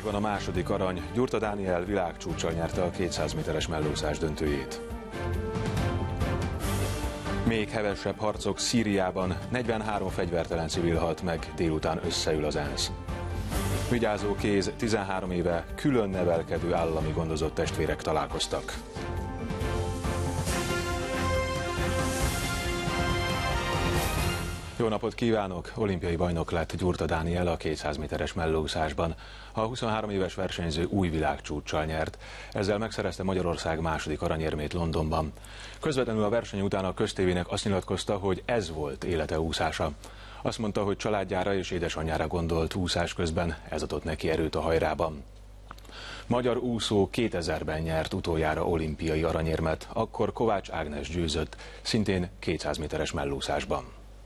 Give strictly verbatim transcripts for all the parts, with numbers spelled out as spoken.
Úszásban a második arany. Gyurta Dániel világcsúccsal nyerte a kétszáz méteres mellúszás döntőjét. Még hevesebb harcok Szíriában, negyvenhárom fegyvertelen civil halt meg, délután összeül az ENSZ. Vigyázó kéz, tizenhárom éve külön nevelkedő állami gondozott testvérek találkoztak. Jó napot kívánok! Olimpiai bajnok lett Gyurta Dániel a kétszáz méteres mellúszásban. A huszonhárom éves versenyző új világcsúccsal nyert. Ezzel megszerezte Magyarország második aranyérmét Londonban. Közvetlenül a verseny után a köztévének azt nyilatkozta, hogy ez volt élete úszása. Azt mondta, hogy családjára és édesanyjára gondolt úszás közben, ez adott neki erőt a hajrában. Magyar úszó kétezerben nyert utoljára olimpiai aranyérmet, akkor Kovács Ágnes győzött, szintén kétszáz méteres mellúszásban.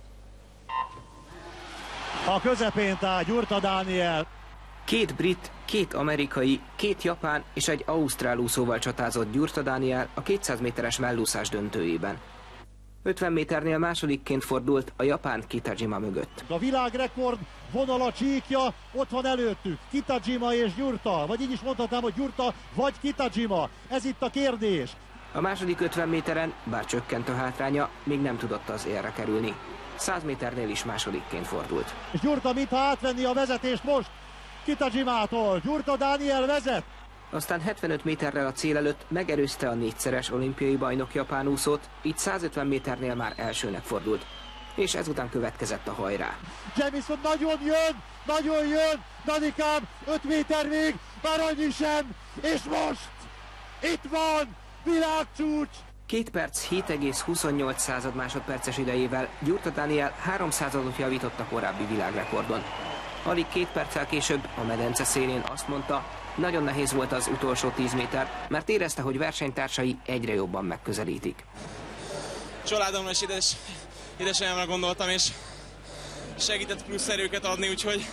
A közepén áll Gyurta Dániel. Két brit, két amerikai, két japán és egy ausztrál úszóval csatázott Gyurta Dániel a kétszáz méteres mellúszás döntőjében. ötven méternél másodikként fordult a japán Kitajima mögött. A világrekord vonala csíkja ott van előttük. Kitajima és Gyurta, vagy így is mondhatnám, hogy Gyurta vagy Kitajima. Ez itt a kérdés. A második ötven méteren, bár csökkent a hátránya, még nem tudott az élre kerülni. száz méternél is másodikként fordult. És Gyurta mintha átvenni a vezetést most Kitajimától. Gyurta Dániel vezet. Aztán hetvenöt méterrel a cél előtt megerőzte a négyszeres olimpiai bajnok japán úszót, így százötven méternél már elsőnek fordult. És ezután következett a hajrá. Jamieson nagyon jön, nagyon jön, Danikám, öt méter még, már annyi sem, és most itt van, világcsúcs! Két perc, hét egész huszonnyolc század másodperces idejével Gyurta Dániel három századot javított a korábbi világrekordon. Alig két perccel később a medence szélén azt mondta, nagyon nehéz volt az utolsó tíz méter, mert érezte, hogy versenytársai egyre jobban megközelítik. Családomra és édes, édesanyámra gondoltam, és segített plusz erőket adni, úgyhogy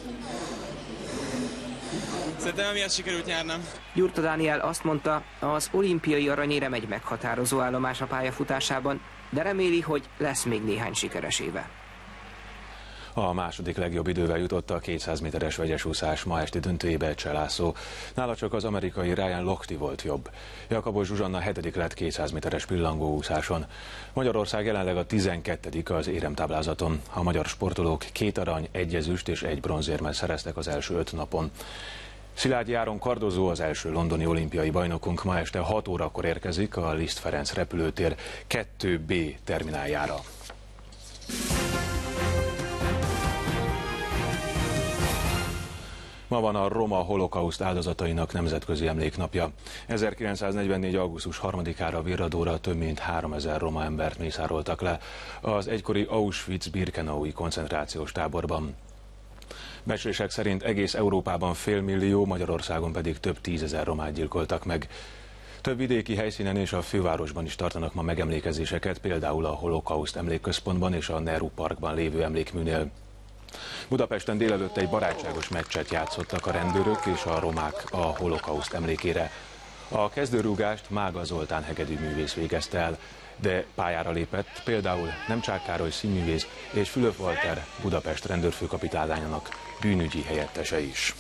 szerintem emiatt sikerült nyernem. Gyurta Dániel azt mondta, az olimpiai aranyérem egy meghatározó állomás a pályafutásában, de reméli, hogy lesz még néhány sikeres éve. A második legjobb idővel jutott a kétszáz méteres vegyesúszás ma esti döntőjébe Cselászló. Nála csak az amerikai Ryan Lochte volt jobb. Jakabos Zsuzsanna hetedik lett kétszáz méteres pillangóúszáson. Magyarország jelenleg a tizenkettedik az éremtáblázaton. A magyar sportolók két arany, egy ezüst és egy bronzérmet szereztek az első öt napon. Szilágyi Áron kardozó, az első londoni olimpiai bajnokunk ma este hat órakor érkezik a Liszt Ferenc repülőtér kettő bé termináljára. Ma van a roma holokauszt áldozatainak nemzetközi emléknapja. ezerkilencszáznegyvennégy. augusztus harmadikára Virradóra több mint háromezer roma embert mészároltak le az egykori Auschwitz-Birkenaui koncentrációs táborban. Becslések szerint egész Európában félmillió, Magyarországon pedig több tízezer romát gyilkoltak meg. Több vidéki helyszínen és a fővárosban is tartanak ma megemlékezéseket, például a Holokauszt Emlékközpontban és a Nehru Parkban lévő emlékműnél. Budapesten délelőtt egy barátságos meccset játszottak a rendőrök és a romák a holokauszt emlékére. A kezdőrúgást Mága Zoltán hegedűművész végezte el, de pályára lépett például Nemcsák Károly színművész és Fülöp Walter Budapest rendőrfőkapitányának bűnügyi helyettese is.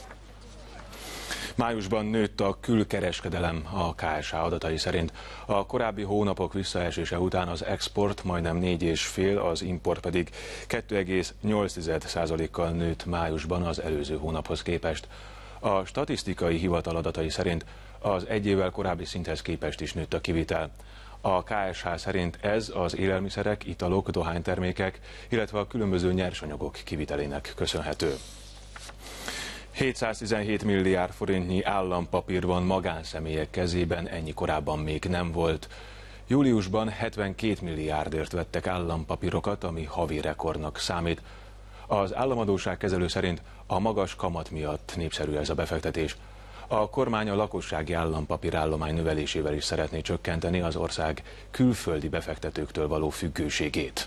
Májusban nőtt a külkereskedelem a ká es há adatai szerint. A korábbi hónapok visszaesése után az export majdnem négy egész öt, az import pedig kettő egész nyolc százalékkal nőtt májusban az előző hónaphoz képest. A statisztikai hivatal adatai szerint az egy évvel korábbi szinthez képest is nőtt a kivitel. A ká es há szerint ez az élelmiszerek, italok, dohánytermékek, illetve a különböző nyersanyagok kivitelének köszönhető. hétszáztizenhét milliárd forintnyi állampapír van magánszemélyek kezében, ennyi korábban még nem volt. Júliusban hetvenkét milliárdért vettek állampapírokat, ami havi rekordnak számít. Az államadósságkezelő szerint a magas kamat miatt népszerű ez a befektetés. A kormány a lakossági állampapírállomány növelésével is szeretné csökkenteni az ország külföldi befektetőktől való függőségét.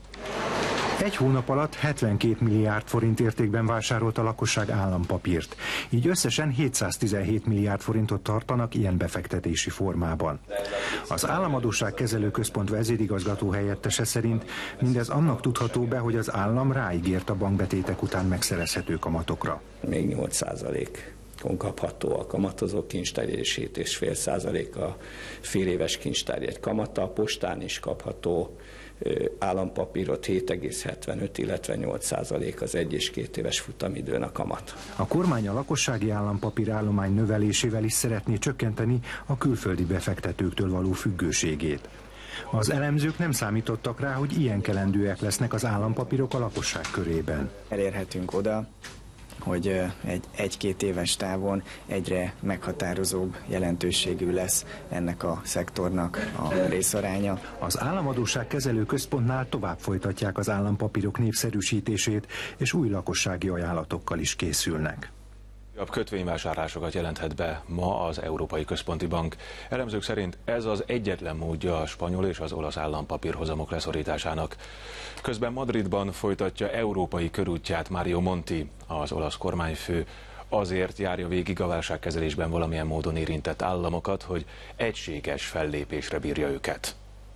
Egy hónap alatt hetvenkét milliárd forint értékben vásárolt a lakosság állampapírt. Így összesen hétszáztizenhét milliárd forintot tartanak ilyen befektetési formában. Az Államadósságkezelő Központ vezérigazgató helyettese szerint mindez annak tudható be, hogy az állam ráígért a bankbetétek után megszerezhető kamatokra. Még nyolc százalék kapható a kamatozó kincstár és hét egész öt százalék a fél éves kincstárjegy kamata, a postán is kapható állampapírot hét egész hetvenöt, illetve nyolc százalék az egy és két éves futamidőn a kamat. A kormány a lakossági állampapír állomány növelésével is szeretné csökkenteni a külföldi befektetőktől való függőségét. Az elemzők nem számítottak rá, hogy ilyen kelendőek lesznek az állampapírok a lakosság körében. Elérhetünk oda, hogy egy, egy-két éves távon egyre meghatározóbb jelentőségű lesz ennek a szektornak a részaránya. Az Államadósság Kezelő Központnál tovább folytatják az állampapírok népszerűsítését, és új lakossági ajánlatokkal is készülnek. A kötvényvásárlásokat jelenthet be ma az Európai Központi Bank. Elemzők szerint ez az egyetlen módja a spanyol és az olasz állampapírhozamok leszorításának. Közben Madridban folytatja európai körútját Mario Monti, az olasz kormányfő. Azért járja végig a válságkezelésben valamilyen módon érintett államokat, hogy egységes fellépésre bírja őket.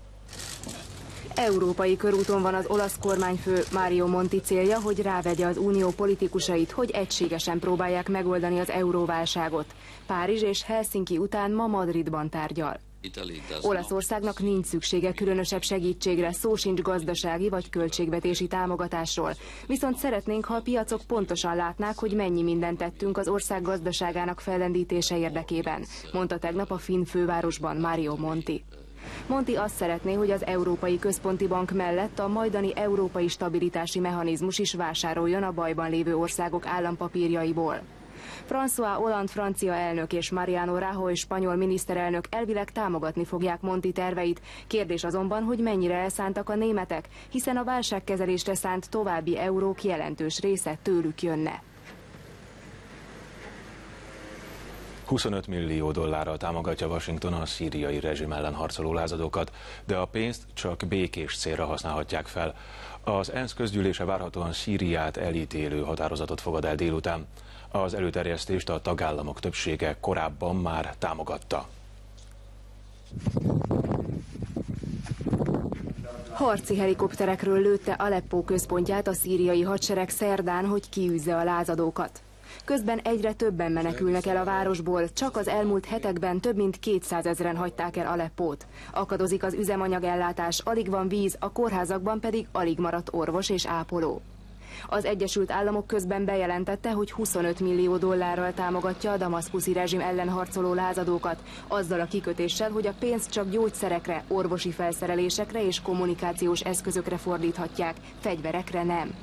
Európai körúton van az olasz kormányfő. Mario Monti célja, hogy rávegye az unió politikusait, hogy egységesen próbálják megoldani az euróválságot. Párizs és Helsinki után ma Madridban tárgyal. Olaszországnak nincs szüksége különösebb segítségre, szó sincs gazdasági vagy költségvetési támogatásról. Viszont szeretnénk, ha a piacok pontosan látnák, hogy mennyi mindent tettünk az ország gazdaságának fellendítése érdekében, mondta tegnap a finn fővárosban Mario Monti. Monti azt szeretné, hogy az Európai Központi Bank mellett a majdani európai stabilitási mechanizmus is vásároljon a bajban lévő országok állampapírjaiból. François Hollande francia elnök és Mariano Rajoy spanyol miniszterelnök elvileg támogatni fogják Monti terveit. Kérdés azonban, hogy mennyire elszántak a németek, hiszen a válságkezelésre szánt további eurók jelentős része tőlük jönne. huszonöt millió dollárral támogatja Washington a szíriai rezsim ellen harcoló lázadókat, de a pénzt csak békés célra használhatják fel. Az ENSZ közgyűlése várhatóan Szíriát elítélő határozatot fogad el délután. Az előterjesztést a tagállamok többsége korábban már támogatta. Harci helikopterekről lőtte Aleppó központját a szíriai hadsereg szerdán, hogy kiűzze a lázadókat. Közben egyre többen menekülnek el a városból, csak az elmúlt hetekben több mint kétszázezren hagyták el Aleppót. Akadozik az üzemanyagellátás, alig van víz, a kórházakban pedig alig maradt orvos és ápoló. Az Egyesült Államok közben bejelentette, hogy huszonöt millió dollárral támogatja a damaszkuszi rezsim ellen harcoló lázadókat, azzal a kikötéssel, hogy a pénzt csak gyógyszerekre, orvosi felszerelésekre és kommunikációs eszközökre fordíthatják, fegyverekre nem.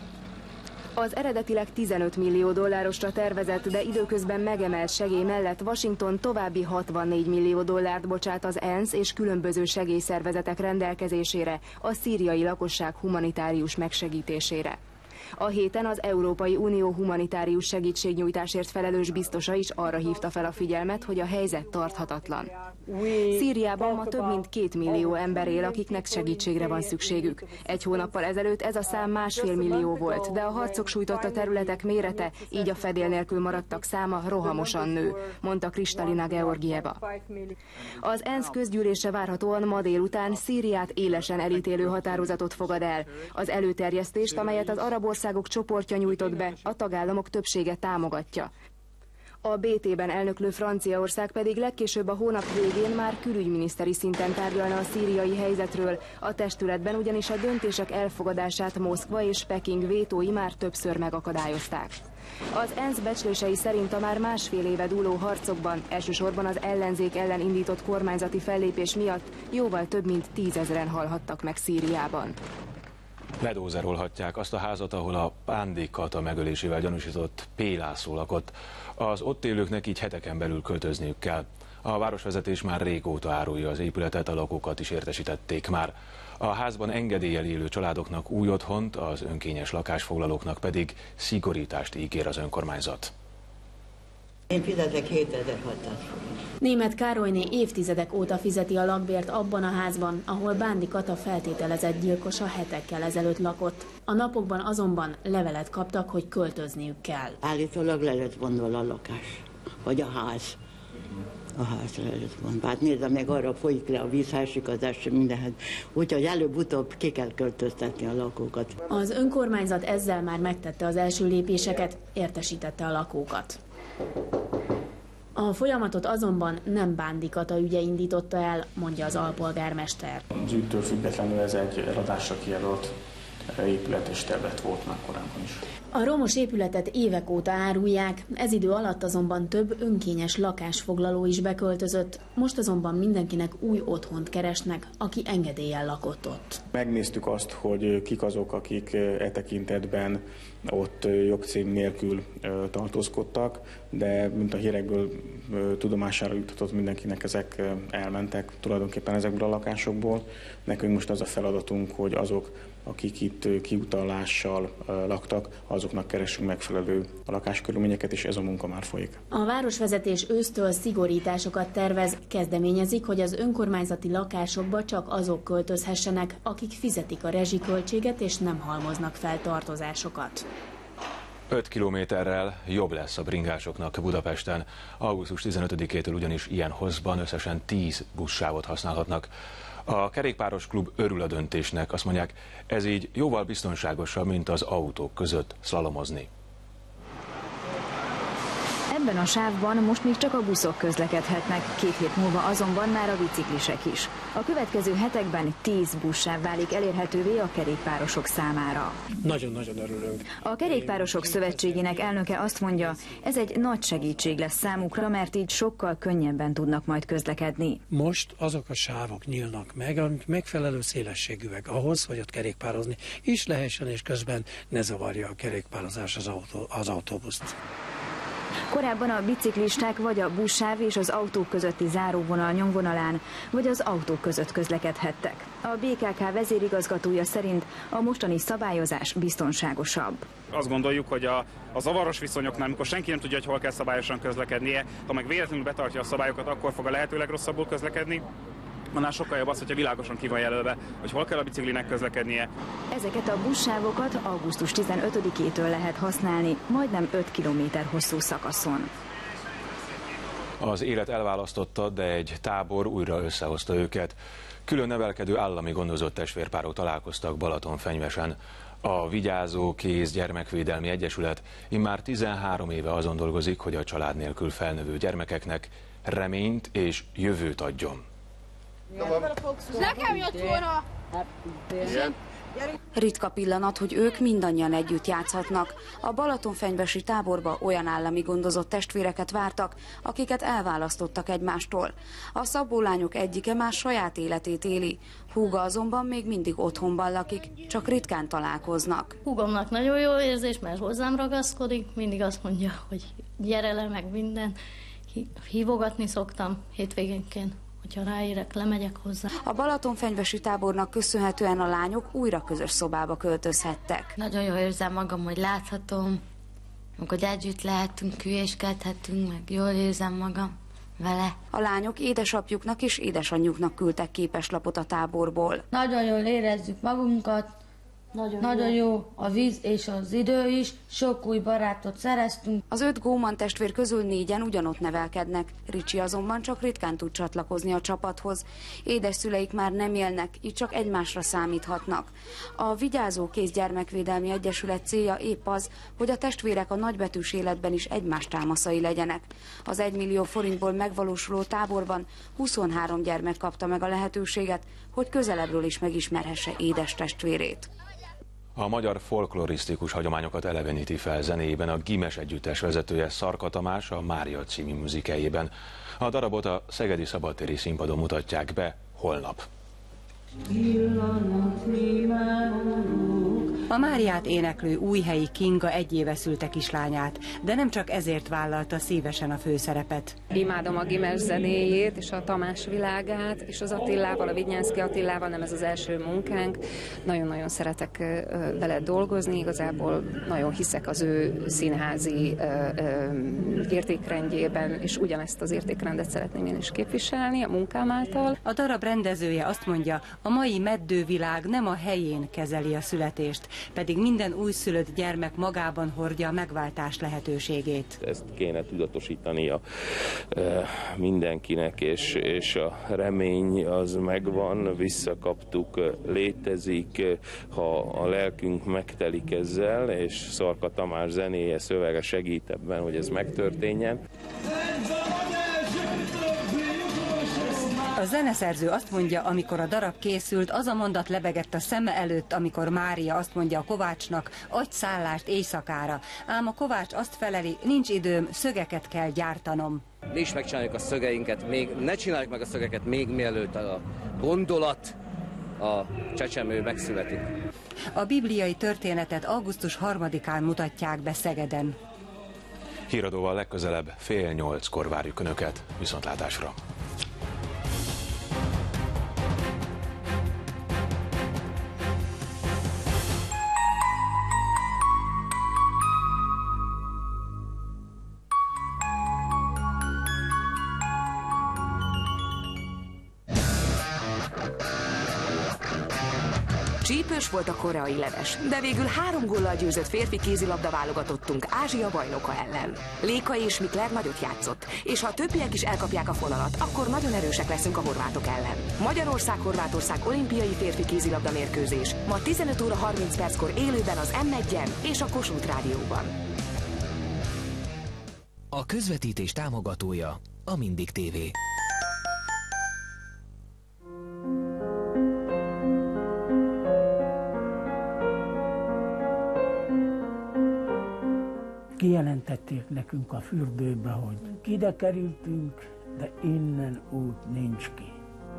Az eredetileg tizenöt millió dollárosra tervezett, de időközben megemelt segély mellett Washington további hatvannégy millió dollárt bocsát az ENSZ és különböző segélyszervezetek rendelkezésére a szíriai lakosság humanitárius megsegítésére. A héten az Európai Unió humanitárius segítségnyújtásért felelős biztosa is arra hívta fel a figyelmet, hogy a helyzet tarthatatlan. Szíriában ma több mint két millió ember él, akiknek segítségre van szükségük. Egy hónappal ezelőtt ez a szám másfél millió volt, de a harcok sújtotta területek mérete, így a fedél nélkül maradtak száma rohamosan nő, mondta Kristalina Georgieva. Az ENSZ közgyűlése várhatóan ma délután Szíriát élesen elítélő határozatot fogad el. Az előterjesztést, amelyet az arab országok csoportja nyújtott be, a tagállamok többsége támogatja. A bé té-ben elnöklő Franciaország pedig legkésőbb a hónap végén már külügyminiszteri szinten tárgyalna a szíriai helyzetről. A testületben ugyanis a döntések elfogadását Moszkva és Peking vétói már többször megakadályozták. Az ENSZ becslései szerint a már másfél éve dúló harcokban, elsősorban az ellenzék ellen indított kormányzati fellépés miatt jóval több mint tízezren halhattak meg Szíriában. Ledózerolhatják azt a házat, ahol a Pándi Kata megölésével gyanúsított P. László lakott. Az ott élőknek így heteken belül költözniük kell. A városvezetés már régóta árulja az épületet, a lakókat is értesítették már. A házban engedéllyel élő családoknak új otthont, az önkényes lakásfoglalóknak pedig szigorítást ígér az önkormányzat. Én fizetek hétezer-hatszáz forint. Németh Károlyné évtizedek óta fizeti a lakbért abban a házban, ahol Bándi Kata feltételezett gyilkosa hetekkel ezelőtt lakott. A napokban azonban levelet kaptak, hogy költözniük kell. Állítólag le lett vonva a lakás, vagy a ház. A ház le lett vonva. Hát nézd, meg arra folyik le a vízhásikazás, mindenhez. Úgyhogy előbb-utóbb ki kell költöztetni a lakókat. Az önkormányzat ezzel már megtette az első lépéseket, értesítette a lakókat. A folyamatot azonban nem Bándy Kata ügye indította el, mondja az alpolgármester. Az ügytől függetlenül ez egy eladásra kijelölt épület és terület volt már korábban is. A romos épületet évek óta árulják, ez idő alatt azonban több önkényes lakásfoglaló is beköltözött, most azonban mindenkinek új otthont keresnek, aki engedéllyel lakott ott. Megnéztük azt, hogy kik azok, akik e tekintetben ott jogcím nélkül tartózkodtak, de mint a hírekből tudomására juttatott mindenkinek, ezek elmentek tulajdonképpen ezekből a lakásokból. Nekünk most az a feladatunk, hogy azok, akik itt kiutalással laktak, azoknak keresünk megfelelő lakáskörülményeket, és ez a munka már folyik. A városvezetés ősztől szigorításokat tervez, kezdeményezik, hogy az önkormányzati lakásokba csak azok költözhessenek, akik fizetik a rezsiköltséget és nem halmoznak fel tartozásokat. öt kilométerrel jobb lesz a bringásoknak Budapesten. augusztus tizenötödikétől ugyanis ilyen hosszban összesen tíz buszsávot használhatnak. A kerékpáros klub örül a döntésnek, azt mondják, ez így jóval biztonságosabb, mint az autók között szlalomozni. Ebben a sávban most még csak a buszok közlekedhetnek, két hét múlva azonban már a biciklisek is. A következő hetekben tíz buszsáv válik elérhetővé a kerékpárosok számára. Nagyon-nagyon örülünk. A Kerékpárosok Szövetségének elnöke azt mondja, ez egy nagy segítség lesz számukra, mert így sokkal könnyebben tudnak majd közlekedni. Most azok a sávok nyílnak meg, amik megfelelő szélességűek ahhoz, hogy ott kerékpározni is lehessen, és közben ne zavarja a kerékpározás az, autó, az autóbuszt. Korábban a biciklisták vagy a buszsáv és az autók közötti záróvonal nyomvonalán, vagy az autók között közlekedhettek. A bé ká ká vezérigazgatója szerint a mostani szabályozás biztonságosabb. Azt gondoljuk, hogy a, a zavaros viszonyoknál, amikor senki nem tudja, hogy hol kell szabályosan közlekednie, ha meg véletlenül betartja a szabályokat, akkor fog a lehető legrosszabbul közlekedni. Annál sokkal jobb az, hogyha világosan ki van jelölve, hogy hol kell a biciklinek közlekednie. Ezeket a buszsávokat augusztus tizenötödikétől lehet használni, majdnem öt kilométer hosszú szakaszon. Az élet elválasztotta, de egy tábor újra összehozta őket. Külön nevelkedő állami gondozott testvérpárok találkoztak Balatonfenyvesen. A Vigyázó Kéz Gyermekvédelmi Egyesület immár tizenhárom éve azon dolgozik, hogy a család nélkül felnövő gyermekeknek reményt és jövőt adjon. Nekem jött volna! Ritka pillanat, hogy ők mindannyian együtt játszhatnak. A balatonfenyvesi táborba olyan állami gondozott testvéreket vártak, akiket elválasztottak egymástól. A Szabó lányok egyike már saját életét éli. Húga azonban még mindig otthonban lakik, csak ritkán találkoznak. Húgomnak nagyon jó érzés, mert hozzám ragaszkodik, mindig azt mondja, hogy gyere le, meg minden. Hívogatni szoktam hétvégénként. Ha ráérek, lemegyek hozzá. A balatonfenyvesi tábornak köszönhetően a lányok újra közös szobába költözhettek. Nagyon jól érzem magam, hogy láthatom, amikor együtt lehetünk, hülyéskedhetünk, meg jól érzem magam vele. A lányok édesapjuknak és édesanyjuknak küldtek képeslapot a táborból. Nagyon jól érezzük magunkat, Nagyon, Nagyon jó. jó a víz és az idő is, sok új barátot szereztünk. Az öt Góman testvér közül négyen ugyanott nevelkednek. Ricsi azonban csak ritkán tud csatlakozni a csapathoz. Édesszüleik már nem élnek, így csak egymásra számíthatnak. A Vigyázó Kéz Gyermekvédelmi Egyesület célja épp az, hogy a testvérek a nagybetűs életben is egymás támaszai legyenek. Az egymillió forintból megvalósuló táborban huszonhárom gyermek kapta meg a lehetőséget, hogy közelebbről is megismerhesse édes testvérét. A magyar folklorisztikus hagyományokat eleveníti fel zenéjében a Gimes együttes vezetője, Szarka Tamás a Mária című műzikeljében. A darabot a Szegedi Szabadtéri Színpadon mutatják be holnap. A Máriát éneklő Újhelyi Kinga egy éve szülte kislányát, de nem csak ezért vállalta szívesen a főszerepet. Imádom a Gimes zenéjét és a Tamás világát, és az Attilával, a Vidnyánszky Attilával, nem ez az első munkánk. Nagyon-nagyon szeretek vele dolgozni, igazából nagyon hiszek az ő színházi értékrendjében, és ugyanezt az értékrendet szeretném én is képviselni a munkám által. A darab rendezője azt mondja, a mai meddővilág nem a helyén kezeli a születést, pedig minden újszülött gyermek magában hordja a megváltás lehetőségét. Ezt kéne tudatosítania mindenkinek, és, és a remény az megvan, visszakaptuk, létezik, ha a lelkünk megtelik ezzel, és Szarka Tamás zenéje, szövege segít ebben, hogy ez megtörténjen. A zeneszerző azt mondja, amikor a darab készült, az a mondat lebegett a szeme előtt, amikor Mária azt mondja a Kovácsnak, adj szállást éjszakára. Ám a Kovács azt feleli, nincs időm, szögeket kell gyártanom. Mi is megcsináljuk a szögeinket, még ne csináljuk meg a szögeket még mielőtt a gondolat, a csecsemő megszületik. A bibliai történetet augusztus harmadikán mutatják be Szegeden. Híradóval legközelebb fél nyolckor várjuk Önöket. Viszontlátásra! Csípős volt a koreai leves, de végül három góllal győzött férfi kézilabda válogatottunk Ázsia bajnoka ellen. Léka és Mikler nagyot játszott, és ha a többiek is elkapják a fonalat, akkor nagyon erősek leszünk a horvátok ellen. Magyarország-Horvátország olimpiai férfi kézilabda mérkőzés ma tizenöt óra harminc perckor élőben az em egyen és a Kossuth Rádióban. A közvetítés támogatója a Mindig té vé. Kijelentették nekünk a fürdőbe, hogy ide kerültünk, de innen út nincs ki.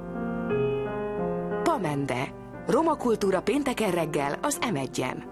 Pamende. Roma kultúra pénteken reggel az em egyen.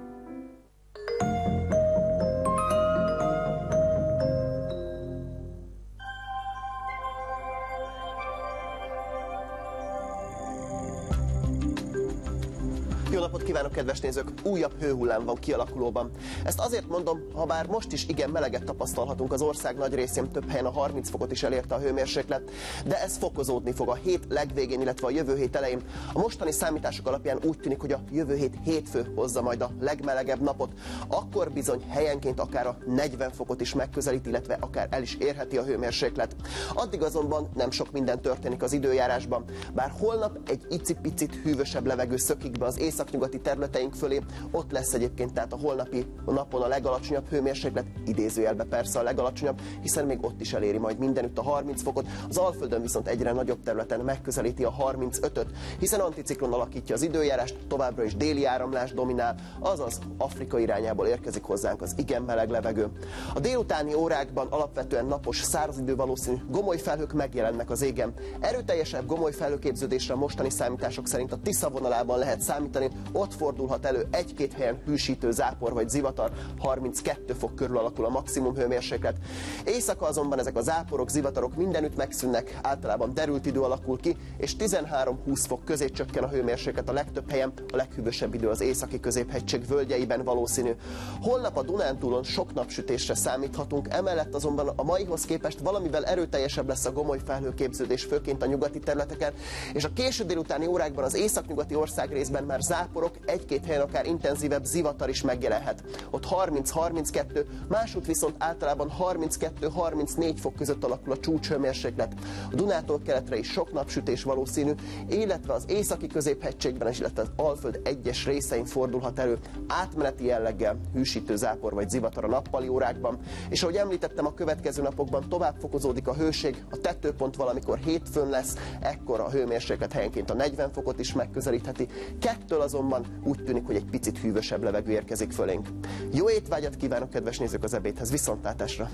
Jó napot kívánok, kedves nézők! Újabb hőhullám van kialakulóban. Ezt azért mondom, ha bár most is igen meleget tapasztalhatunk az ország nagy részén, több helyen a harminc fokot is elérte a hőmérséklet, de ez fokozódni fog a hét legvégén, illetve a jövő hét elején. A mostani számítások alapján úgy tűnik, hogy a jövő hét hétfő hozza majd a legmelegebb napot. Akkor bizony helyenként akár a negyven fokot is megközelít, illetve akár el is érheti a hőmérséklet. Addig azonban nem sok minden történik az időjárásban. Bár holnap egy icipicit hűvösebb levegő szökik be az északnyugati területeink fölé, ott lesz egyébként tehát a holnapi napon a legalacsonyabb hőmérséklet, idézőjelbe persze a legalacsonyabb, hiszen még ott is eléri majd mindenütt a harminc fokot, az Alföldön viszont egyre nagyobb területen megközelíti a harmincötöt, hiszen anticiklon alakítja az időjárást, továbbra is déli áramlás dominál, azaz Afrika irányából érkezik hozzánk az igen meleg levegő. A délutáni órákban alapvetően napos, száraz idő valószínű, gomoly felhők megjelennek az égen. Erőteljesebb gomoly felhőképződésre a mostani számítások szerint a Tisza vonalában lehet számítani, ott fordulhat elő egy-két helyen hűsítő zápor vagy zivatar, harminckettő fok körül alakul a maximum hőmérséklet. Éjszaka azonban ezek a záporok, zivatarok mindenütt megszűnnek, általában derült idő alakul ki, és tizenhárom-húsz fok közé csökken a hőmérséklet a legtöbb helyen, a leghűvösebb idő az északi középhegység völgyeiben valószínű. Holnap a Dunántúlon sok napsütésre számíthatunk, emellett azonban a maihoz képest valamivel erőteljesebb lesz a gomoly felhőképződés, főként a nyugati területeken, és a késő délutáni órákban az északnyugati országrészben már záporok, egy-két helyen akár intenzívebb zivatar is megjelenhet. Ott harminc-harminckettő, másút viszont általában harminckettő-harmincnégy fok között alakul a csúcshőmérséklet. A Dunától keletre is sok napsütés valószínű, illetve az északi középhegységben, illetve az Alföld egyes részein fordulhat elő átmeneti jelleggel hűsítő zápor vagy zivatar a nappali órákban. És ahogy említettem, a következő napokban tovább fokozódik a hőség, a tetőpont valamikor hétfőn lesz, ekkor a hőmérséklet helyenként a negyven fokot is megközelítheti, kettől azonban úgy tűnik, hogy egy picit hűvösebb levegő érkezik fölénk. Jó étvágyat kívánok, kedves nézők, az ebédhez, viszontlátásra!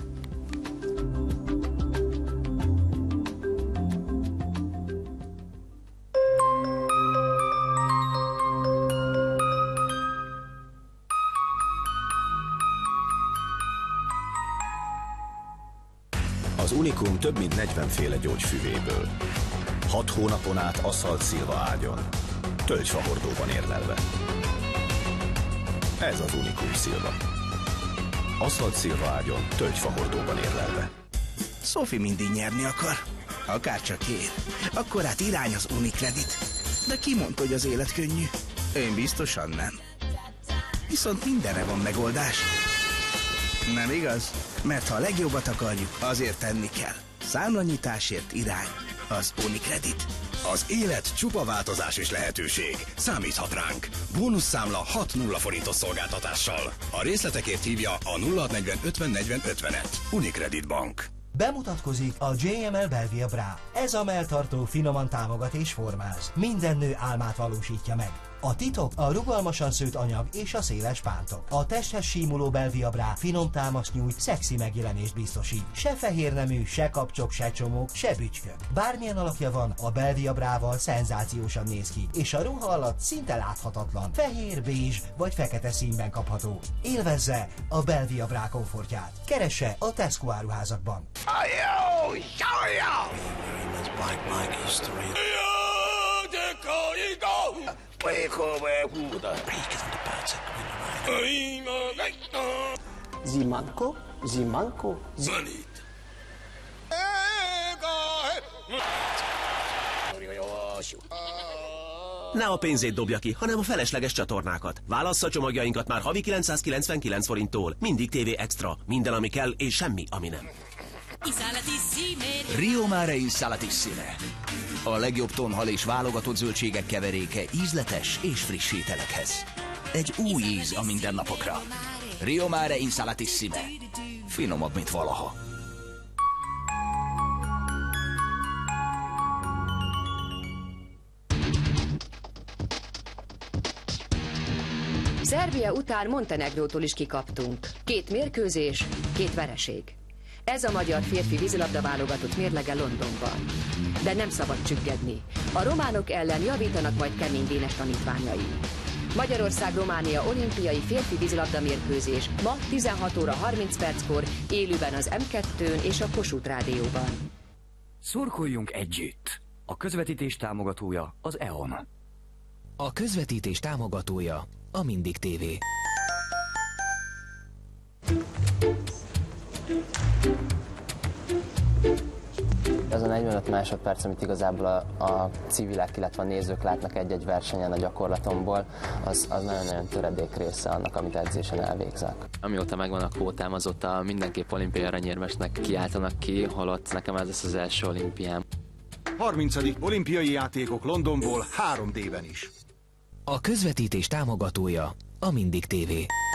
Az Unikum több mint negyven féle gyógyfüvéből. Hat hónapon át aszalt szilva ágyon, tölgyfahordóban érlelve. Ez az Unikum szilva. Aszalt szilva ágyon, tölgyfahordóban érlelve. Sophie mindig nyerni akar. Akárcsak ér. Akkor hát irány az Unicredit. De ki mondta, hogy az élet könnyű? Én biztosan nem. Viszont mindenre van megoldás. Nem igaz? Mert ha a legjobbat akarjuk, azért tenni kell. Számlanyításért irány az Unicredit. Az élet csupa változás és lehetőség. Számíthat ránk. Bónuszszámla hat nulla forintos szolgáltatással. A részletekért hívja a nulla hat negyven ötven negyven ötvenet. Unicredit Bank. Bemutatkozik a jé em el Belvia Bra. Ez a melltartó finoman támogat és formáz. Minden nő álmát valósítja meg. A titok a rugalmasan szőtt anyag és a széles pántok. A testhez símuló Belvia Bra finom támaszt nyújt, szexi megjelenést biztosít. Se fehérnemű, se kapcsok, se csomók, se bütykök. Bármilyen alakja van, a Belvia Brával szenzációsan néz ki, és a ruha alatt szinte láthatatlan. Fehér, bézs vagy fekete színben kapható. Élvezze a Belvia Bra komfortját. Keresse a Tesco áruházakban. Zimanko, Zimanko, Zanit. Ne a pénzét dobja ki, hanem a felesleges csatornákat. Válassza csomagjainkat már havi kilencszázkilencvenkilenc forinttól. Mindig té vé Extra. Minden, ami kell, és semmi, ami nem. Rio Mare Insalatissime. A legjobb tonhal és válogatott zöldségek keveréke ízletes és friss ételekhez. Egy új íz a mindennapokra. Rio Mare Insalatissime. Finomabb, mint valaha. Szerbia után Montenegrótól is kikaptunk. Két mérkőzés, két vereség. Ez a magyar férfi vízilabda válogatott mérlege Londonban. De nem szabad csüggedni. A románok ellen javítanak majd Kemény Dénes tanítványai. Magyarország-Románia olimpiai férfi vízilabda mérkőzés ma tizenhat óra harminc perckor élőben az em kettőn és a Kossuth Rádióban. Szurkoljunk együtt! A közvetítés támogatója az é o en. A közvetítés támogatója a Mindig té vé. Ez a negyvenöt másodperc, amit igazából a, a civilek, illetve a nézők látnak egy-egy versenyen a gyakorlatomból, az, az nagyon-nagyon töredék része annak, amit edzésen elvégzek. Amióta megvan a kvótám, azóta mindenképp olimpiai aranyérmesnek kiáltanak ki, holott nekem ez lesz az első olimpiám. harmincadik olimpiai játékok Londonból három dé-ben is. A közvetítés támogatója a Mindig té vé.